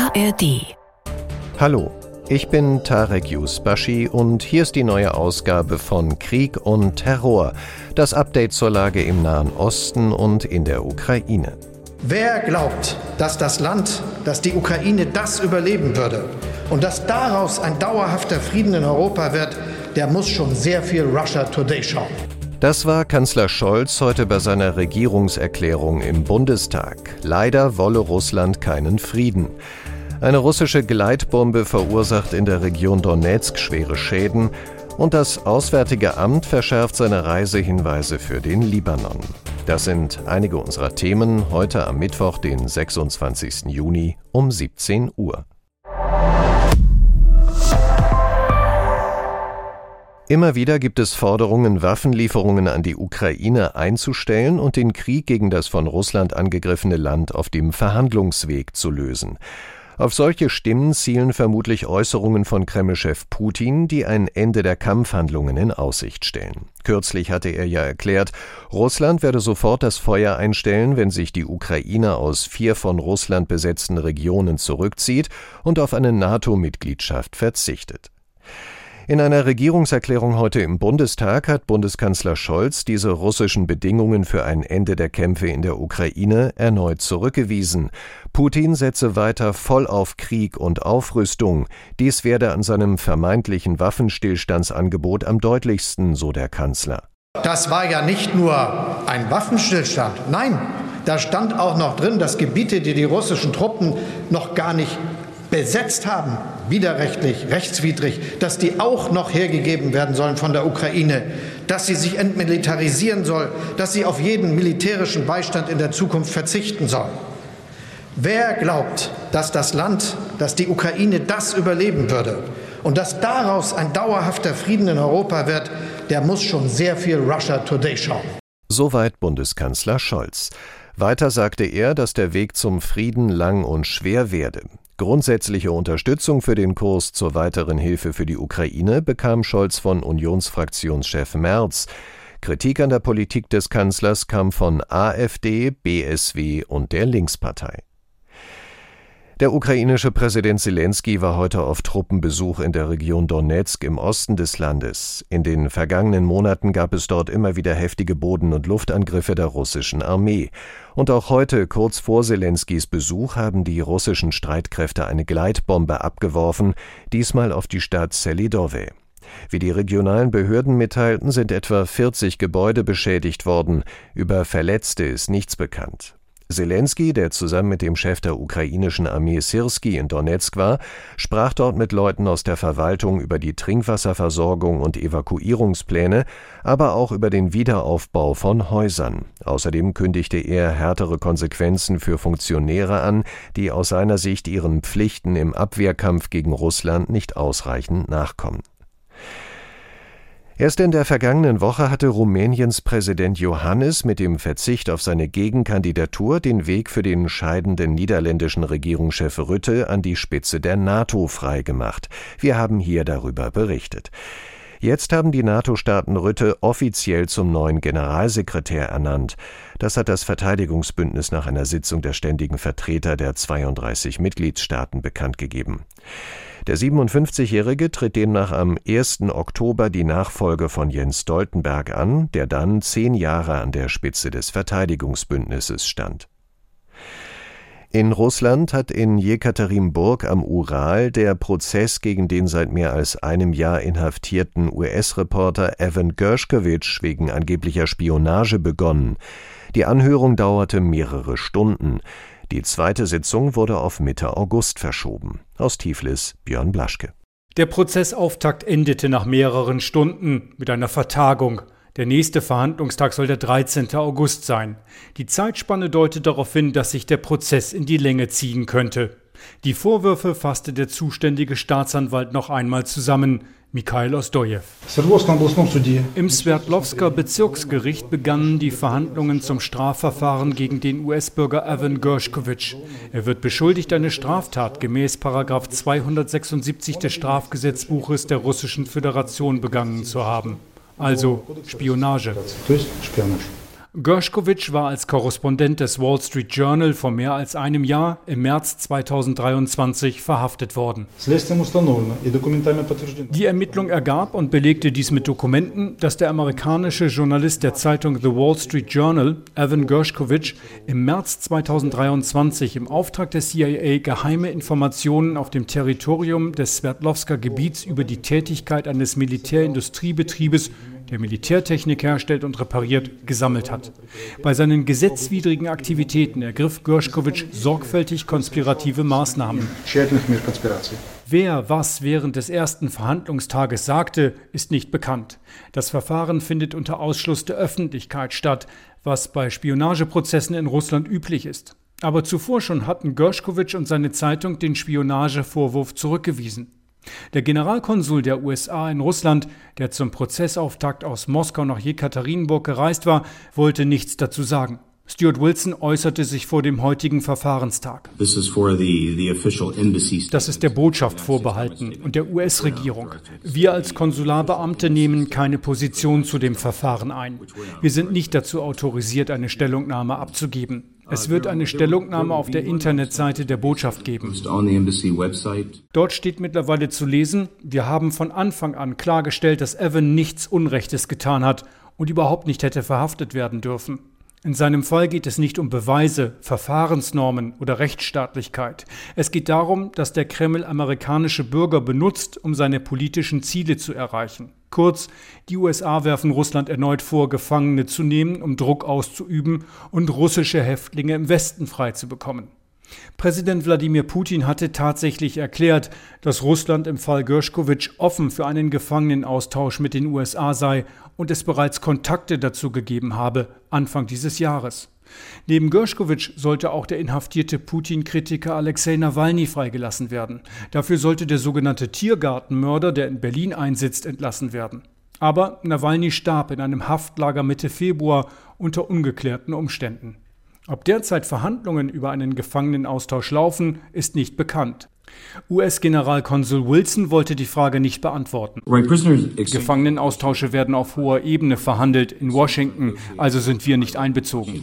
ARD. Hallo, ich bin Tarek Yusbashi und hier ist die neue Ausgabe von Krieg und Terror, das Update zur Lage im Nahen Osten und in der Ukraine. Wer glaubt, dass das Land, dass die Ukraine das überleben würde und dass daraus ein dauerhafter Frieden in Europa wird, der muss schon sehr viel Russia Today schauen. Das war Kanzler Scholz heute bei seiner Regierungserklärung im Bundestag. Leider wolle Russland keinen Frieden. Eine russische Gleitbombe verursacht in der Region Donezk schwere Schäden und das Auswärtige Amt verschärft seine Reisehinweise für den Libanon. Das sind einige unserer Themen heute am Mittwoch, den 26. Juni um 17 Uhr. Immer wieder gibt es Forderungen, Waffenlieferungen an die Ukraine einzustellen und den Krieg gegen das von Russland angegriffene Land auf dem Verhandlungsweg zu lösen. Auf solche Stimmen zielen vermutlich Äußerungen von Kreml-Chef Putin, die ein Ende der Kampfhandlungen in Aussicht stellen. Kürzlich hatte er ja erklärt, Russland werde sofort das Feuer einstellen, wenn sich die Ukraine aus 4 von Russland besetzten Regionen zurückzieht und auf eine NATO-Mitgliedschaft verzichtet. In einer Regierungserklärung heute im Bundestag hat Bundeskanzler Scholz diese russischen Bedingungen für ein Ende der Kämpfe in der Ukraine erneut zurückgewiesen. Putin setze weiter voll auf Krieg und Aufrüstung. Dies werde an seinem vermeintlichen Waffenstillstandsangebot am deutlichsten, so der Kanzler. Das war ja nicht nur ein Waffenstillstand. Nein, da stand auch noch drin, dass Gebiete, die die russischen Truppen noch gar nicht besetzt haben, widerrechtlich, rechtswidrig, dass die auch noch hergegeben werden sollen von der Ukraine, dass sie sich entmilitarisieren soll, dass sie auf jeden militärischen Beistand in der Zukunft verzichten soll. Wer glaubt, dass das Land, dass die Ukraine das überleben würde und dass daraus ein dauerhafter Frieden in Europa wird, der muss schon sehr viel Russia Today schauen. Soweit Bundeskanzler Scholz. Weiter sagte er, dass der Weg zum Frieden lang und schwer werde. Grundsätzliche Unterstützung für den Kurs zur weiteren Hilfe für die Ukraine bekam Scholz von Unionsfraktionschef Merz. Kritik an der Politik des Kanzlers kam von AfD, BSW und der Linkspartei. Der ukrainische Präsident Selenskyj war heute auf Truppenbesuch in der Region Donezk im Osten des Landes. In den vergangenen Monaten gab es dort immer wieder heftige Boden- und Luftangriffe der russischen Armee. Und auch heute, kurz vor Selenskyjs Besuch, haben die russischen Streitkräfte eine Gleitbombe abgeworfen, diesmal auf die Stadt Selidove. Wie die regionalen Behörden mitteilten, sind etwa 40 Gebäude beschädigt worden. Über Verletzte ist nichts bekannt. Selenskyj, der zusammen mit dem Chef der ukrainischen Armee Syrskij in Donezk war, sprach dort mit Leuten aus der Verwaltung über die Trinkwasserversorgung und Evakuierungspläne, aber auch über den Wiederaufbau von Häusern. Außerdem kündigte er härtere Konsequenzen für Funktionäre an, die aus seiner Sicht ihren Pflichten im Abwehrkampf gegen Russland nicht ausreichend nachkommen. Erst in der vergangenen Woche hatte Rumäniens Präsident Iohannis mit dem Verzicht auf seine Gegenkandidatur den Weg für den scheidenden niederländischen Regierungschef Rutte an die Spitze der NATO freigemacht. Wir haben hier darüber berichtet. Jetzt haben die NATO-Staaten Rutte offiziell zum neuen Generalsekretär ernannt. Das hat das Verteidigungsbündnis nach einer Sitzung der ständigen Vertreter der 32 Mitgliedstaaten bekannt gegeben. Der 57-Jährige tritt demnach am 1. Oktober die Nachfolge von Jens Stoltenberg an, der dann 10 Jahre an der Spitze des Verteidigungsbündnisses stand. In Russland hat in Jekaterinburg am Ural der Prozess gegen den seit mehr als einem Jahr inhaftierten US-Reporter Evan Gershkovich wegen angeblicher Spionage begonnen. Die Anhörung dauerte mehrere Stunden. Die zweite Sitzung wurde auf Mitte August verschoben. Aus Tiflis Björn Blaschke. Der Prozessauftakt endete nach mehreren Stunden mit einer Vertagung. Der nächste Verhandlungstag soll der 13. August sein. Die Zeitspanne deutet darauf hin, dass sich der Prozess in die Länge ziehen könnte. Die Vorwürfe fasste der zuständige Staatsanwalt noch einmal zusammen, Mikhail Osdojew. Im Sverdlovsker Bezirksgericht begannen die Verhandlungen zum Strafverfahren gegen den US-Bürger Evan Gershkovich. Er wird beschuldigt, eine Straftat gemäß § 276 des Strafgesetzbuches der Russischen Föderation begangen zu haben. Also Spionage. Gershkovich war als Korrespondent des Wall Street Journal vor mehr als einem Jahr im März 2023 verhaftet worden. Die Ermittlung ergab und belegte dies mit Dokumenten, dass der amerikanische Journalist der Zeitung The Wall Street Journal, Evan Gershkovich, im März 2023 im Auftrag der CIA geheime Informationen auf dem Territorium des Sverdlovsker-Gebiets über die Tätigkeit eines Militärindustriebetriebes, der Militärtechnik herstellt und repariert, gesammelt hat. Bei seinen gesetzwidrigen Aktivitäten ergriff Gershkovich sorgfältig konspirative Maßnahmen. Wer was während des ersten Verhandlungstages sagte, ist nicht bekannt. Das Verfahren findet unter Ausschluss der Öffentlichkeit statt, was bei Spionageprozessen in Russland üblich ist. Aber zuvor schon hatten Gershkovich und seine Zeitung den Spionagevorwurf zurückgewiesen. Der Generalkonsul der USA in Russland, der zum Prozessauftakt aus Moskau nach Jekaterinburg gereist war, wollte nichts dazu sagen. Stuart Wilson äußerte sich vor dem heutigen Verfahrenstag. Das ist der Botschaft vorbehalten und der US-Regierung. Wir als Konsularbeamte nehmen keine Position zu dem Verfahren ein. Wir sind nicht dazu autorisiert, eine Stellungnahme abzugeben. Es wird eine Stellungnahme auf der Internetseite der Botschaft geben. Dort steht mittlerweile zu lesen: Wir haben von Anfang an klargestellt, dass Evan nichts Unrechtes getan hat und überhaupt nicht hätte verhaftet werden dürfen. In seinem Fall geht es nicht um Beweise, Verfahrensnormen oder Rechtsstaatlichkeit. Es geht darum, dass der Kreml amerikanische Bürger benutzt, um seine politischen Ziele zu erreichen. Kurz, die USA werfen Russland erneut vor, Gefangene zu nehmen, um Druck auszuüben und russische Häftlinge im Westen freizubekommen. Präsident Wladimir Putin hatte tatsächlich erklärt, dass Russland im Fall Gershkovich offen für einen Gefangenenaustausch mit den USA sei und es bereits Kontakte dazu gegeben habe, Anfang dieses Jahres. Neben Gershkovich sollte auch der inhaftierte Putin-Kritiker Alexei Nawalny freigelassen werden. Dafür sollte der sogenannte Tiergartenmörder, der in Berlin einsitzt, entlassen werden. Aber Nawalny starb in einem Haftlager Mitte Februar unter ungeklärten Umständen. Ob derzeit Verhandlungen über einen Gefangenenaustausch laufen, ist nicht bekannt. US-Generalkonsul Wilson wollte die Frage nicht beantworten. Gefangenenaustausche werden auf hoher Ebene verhandelt in Washington, also sind wir nicht einbezogen.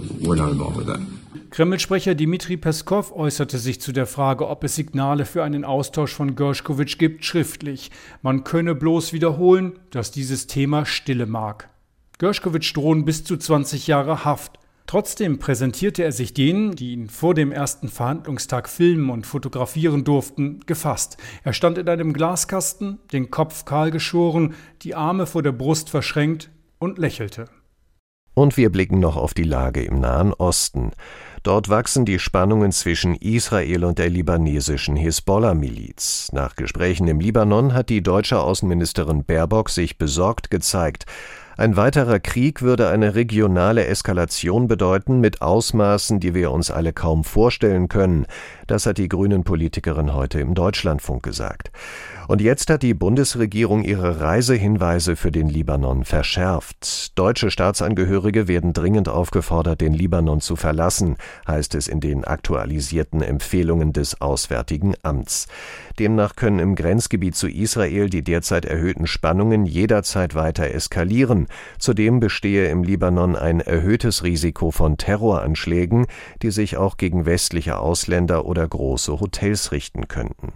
Kreml-Sprecher Dmitri Peskov äußerte sich zu der Frage, ob es Signale für einen Austausch von Gershkovich gibt, schriftlich. Man könne bloß wiederholen, dass dieses Thema Stille mag. Gershkovich drohen bis zu 20 Jahre Haft. Trotzdem präsentierte er sich denen, die ihn vor dem ersten Verhandlungstag filmen und fotografieren durften, gefasst. Er stand in einem Glaskasten, den Kopf kahl geschoren, die Arme vor der Brust verschränkt und lächelte. Und wir blicken noch auf die Lage im Nahen Osten. Dort wachsen die Spannungen zwischen Israel und der libanesischen Hisbollah-Miliz. Nach Gesprächen im Libanon hat die deutsche Außenministerin Baerbock sich besorgt gezeigt. Ein weiterer Krieg würde eine regionale Eskalation bedeuten mit Ausmaßen, die wir uns alle kaum vorstellen können. Das hat die Grünen-Politikerin heute im Deutschlandfunk gesagt. Und jetzt hat die Bundesregierung ihre Reisehinweise für den Libanon verschärft. Deutsche Staatsangehörige werden dringend aufgefordert, den Libanon zu verlassen, heißt es in den aktualisierten Empfehlungen des Auswärtigen Amts. Demnach können im Grenzgebiet zu Israel die derzeit erhöhten Spannungen jederzeit weiter eskalieren. Zudem bestehe im Libanon ein erhöhtes Risiko von Terroranschlägen, die sich auch gegen westliche Ausländer oder große Hotels richten könnten.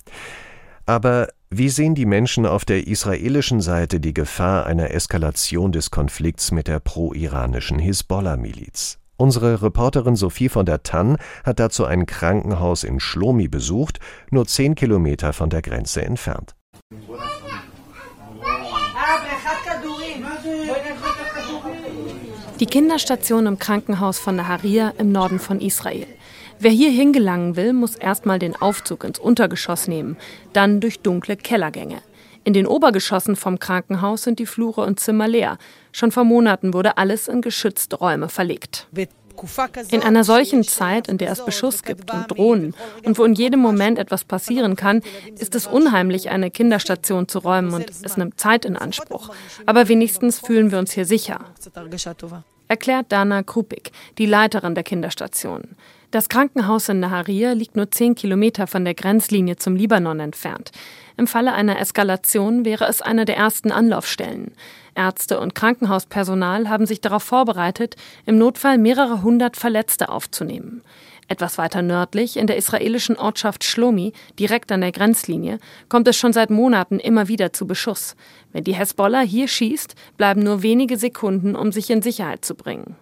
Aber wie sehen die Menschen auf der israelischen Seite die Gefahr einer Eskalation des Konflikts mit der pro-iranischen Hisbollah-Miliz? Unsere Reporterin Sophie von der Tann hat dazu ein Krankenhaus in Shlomi besucht, nur 10 Kilometer von der Grenze entfernt. Die Kinderstation im Krankenhaus von Naharia im Norden von Israel. Wer hier hingelangen will, muss erstmal den Aufzug ins Untergeschoss nehmen, dann durch dunkle Kellergänge. In den Obergeschossen vom Krankenhaus sind die Flure und Zimmer leer. Schon vor Monaten wurde alles in geschützte Räume verlegt. In einer solchen Zeit, in der es Beschuss gibt und Drohnen und wo in jedem Moment etwas passieren kann, ist es unheimlich, eine Kinderstation zu räumen und es nimmt Zeit in Anspruch. Aber wenigstens fühlen wir uns hier sicher, erklärt Dana Krupik, die Leiterin der Kinderstation. Das Krankenhaus in Naharia liegt nur 10 Kilometer von der Grenzlinie zum Libanon entfernt. Im Falle einer Eskalation wäre es eine der ersten Anlaufstellen. Ärzte und Krankenhauspersonal haben sich darauf vorbereitet, im Notfall mehrere hundert Verletzte aufzunehmen. Etwas weiter nördlich, in der israelischen Ortschaft Shlomi, direkt an der Grenzlinie, kommt es schon seit Monaten immer wieder zu Beschuss. Wenn die Hezbollah hier schießt, bleiben nur wenige Sekunden, um sich in Sicherheit zu bringen.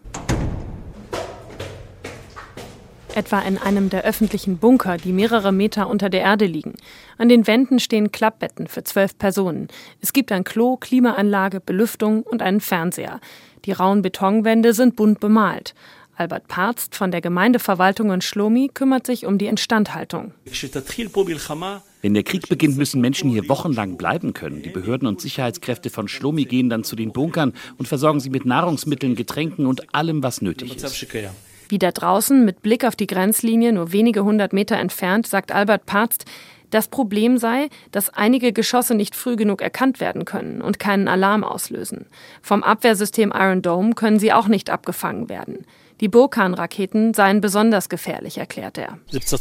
Etwa in einem der öffentlichen Bunker, die mehrere Meter unter der Erde liegen. An den Wänden stehen Klappbetten für 12 Personen. Es gibt ein Klo, Klimaanlage, Belüftung und einen Fernseher. Die rauen Betonwände sind bunt bemalt. Albert Parzd von der Gemeindeverwaltung in Shlomi kümmert sich um die Instandhaltung. Wenn der Krieg beginnt, müssen Menschen hier wochenlang bleiben können. Die Behörden und Sicherheitskräfte von Shlomi gehen dann zu den Bunkern und versorgen sie mit Nahrungsmitteln, Getränken und allem, was nötig ist. Wieder draußen, mit Blick auf die Grenzlinie, nur wenige hundert Meter entfernt, sagt Albert Parzd, das Problem sei, dass einige Geschosse nicht früh genug erkannt werden können und keinen Alarm auslösen. Vom Abwehrsystem Iron Dome können sie auch nicht abgefangen werden. Die Burkan-Raketen seien besonders gefährlich, erklärt er.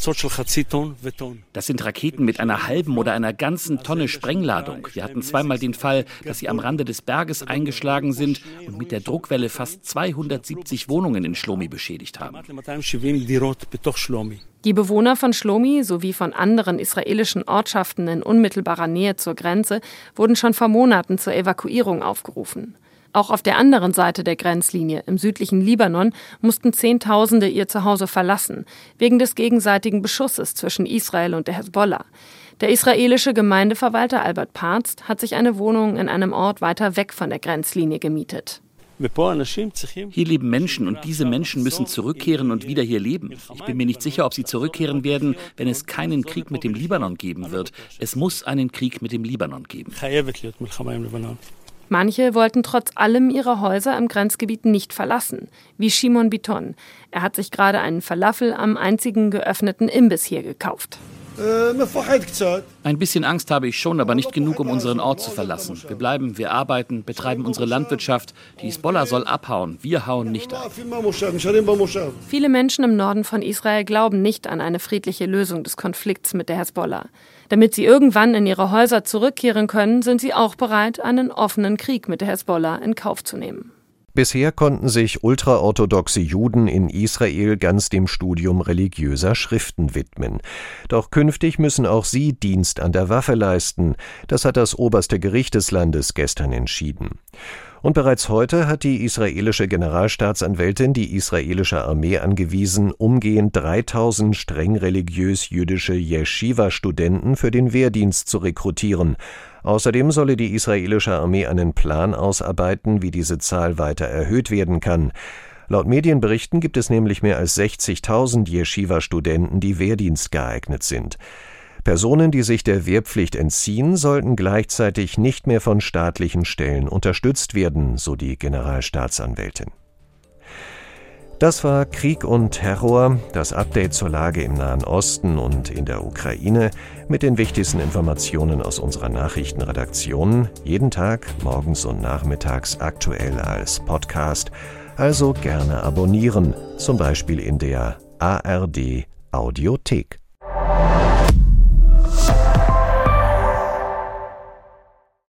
Das sind Raketen mit einer halben oder einer ganzen Tonne Sprengladung. Wir hatten zweimal den Fall, dass sie am Rande des Berges eingeschlagen sind und mit der Druckwelle fast 270 Wohnungen in Shlomi beschädigt haben. Die Bewohner von Shlomi sowie von anderen israelischen Ortschaften in unmittelbarer Nähe zur Grenze wurden schon vor Monaten zur Evakuierung aufgerufen. Auch auf der anderen Seite der Grenzlinie, im südlichen Libanon, mussten Zehntausende ihr Zuhause verlassen, wegen des gegenseitigen Beschusses zwischen Israel und der Hezbollah. Der israelische Gemeindeverwalter Albert Parzd hat sich eine Wohnung in einem Ort weiter weg von der Grenzlinie gemietet. Hier leben Menschen und diese Menschen müssen zurückkehren und wieder hier leben. Ich bin mir nicht sicher, ob sie zurückkehren werden, wenn es keinen Krieg mit dem Libanon geben wird. Es muss einen Krieg mit dem Libanon geben. Manche wollten trotz allem ihre Häuser im Grenzgebiet nicht verlassen, wie Shimon Biton. Er hat sich gerade einen Falafel am einzigen geöffneten Imbiss hier gekauft. Ein bisschen Angst habe ich schon, aber nicht genug, um unseren Ort zu verlassen. Wir bleiben, wir arbeiten, betreiben unsere Landwirtschaft. Die Hezbollah soll abhauen, wir hauen nicht ab. Viele Menschen im Norden von Israel glauben nicht an eine friedliche Lösung des Konflikts mit der Hezbollah. Damit sie irgendwann in ihre Häuser zurückkehren können, sind sie auch bereit, einen offenen Krieg mit der Hezbollah in Kauf zu nehmen. Bisher konnten sich ultraorthodoxe Juden in Israel ganz dem Studium religiöser Schriften widmen. Doch künftig müssen auch sie Dienst an der Waffe leisten. Das hat das oberste Gericht des Landes gestern entschieden. Und bereits heute hat die israelische Generalstaatsanwältin die israelische Armee angewiesen, umgehend 3000 streng religiös-jüdische Yeshiva-Studenten für den Wehrdienst zu rekrutieren. Außerdem solle die israelische Armee einen Plan ausarbeiten, wie diese Zahl weiter erhöht werden kann. Laut Medienberichten gibt es nämlich mehr als 60.000 Yeshiva-Studenten, die wehrdienstgeeignet sind. Personen, die sich der Wehrpflicht entziehen, sollten gleichzeitig nicht mehr von staatlichen Stellen unterstützt werden, so die Generalstaatsanwältin. Das war Krieg und Terror, das Update zur Lage im Nahen Osten und in der Ukraine mit den wichtigsten Informationen aus unserer Nachrichtenredaktion. Jeden Tag, morgens und nachmittags aktuell als Podcast. Also gerne abonnieren, zum Beispiel in der ARD Audiothek.